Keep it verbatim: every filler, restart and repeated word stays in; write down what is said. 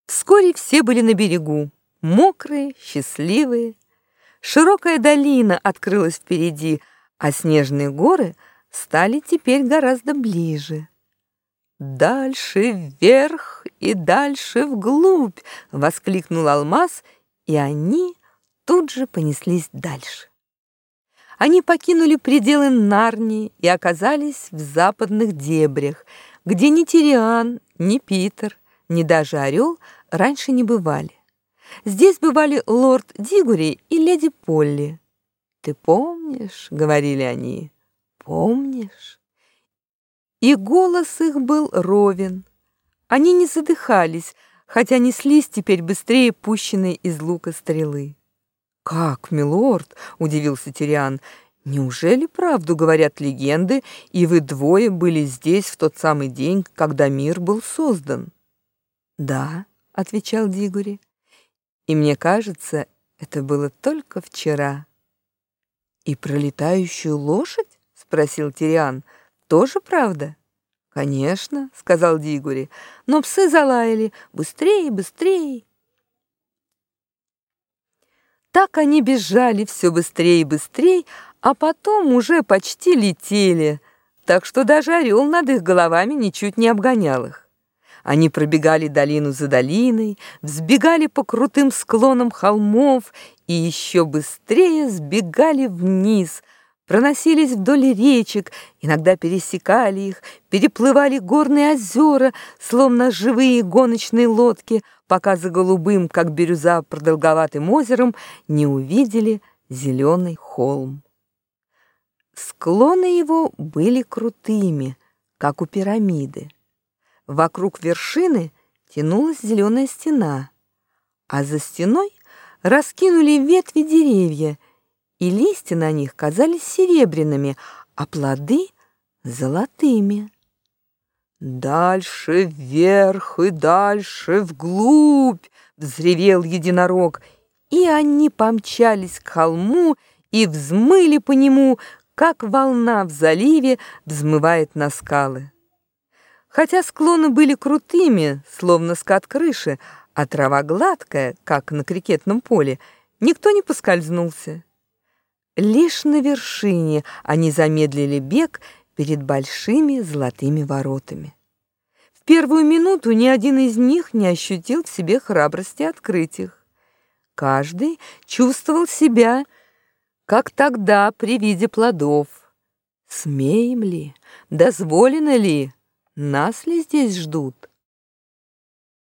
Вскоре все были на берегу, мокрые, счастливые. Широкая долина открылась впереди, а снежные горы стали теперь гораздо ближе. «Дальше вверх и дальше вглубь!» — воскликнул Алмаз, и они тут же понеслись дальше. Они покинули пределы Нарнии и оказались в западных дебрях, где ни Тириан, ни Питер, ни даже Орел раньше не бывали. Здесь бывали лорд Дигори и леди Полли. «Ты помнишь?» — говорили они. «Помнишь?» И голос их был ровен. Они не задыхались, хотя неслись теперь быстрее пущенной из лука стрелы. «Как, милорд?» — удивился Тириан. «Неужели правду говорят легенды, и вы двое были здесь в тот самый день, когда мир был создан?» «Да», — отвечал Дигори, — «и мне кажется, это было только вчера». «И про летающую лошадь?» — спросил Тириан. «Тоже правда?» «Конечно», — сказал Дигори, — «но псы залаяли. Быстрее, быстрее!» Так они бежали все быстрее и быстрее, а потом уже почти летели, так что даже орел над их головами ничуть не обгонял их. Они пробегали долину за долиной, взбегали по крутым склонам холмов и еще быстрее сбегали вниз, проносились вдоль речек, иногда пересекали их, переплывали горные озера, словно живые гоночные лодки, пока за голубым, как бирюза, продолговатым озером не увидели зеленый холм. Склоны его были крутыми, как у пирамиды. Вокруг вершины тянулась зеленая стена, а за стеной раскинули ветви деревья, и листья на них казались серебряными, а плоды — золотыми. «Дальше вверх и дальше вглубь!» — взревел единорог, и они помчались к холму и взмыли по нему, как волна в заливе взмывает на скалы. Хотя склоны были крутыми, словно скат крыши, а трава гладкая, как на крикетном поле, никто не поскользнулся. Лишь на вершине они замедлили бег перед большими золотыми воротами. В первую минуту ни один из них не ощутил в себе храбрости открыть их. Каждый чувствовал себя, как тогда при виде плодов. Смеем ли, дозволено ли, нас ли здесь ждут?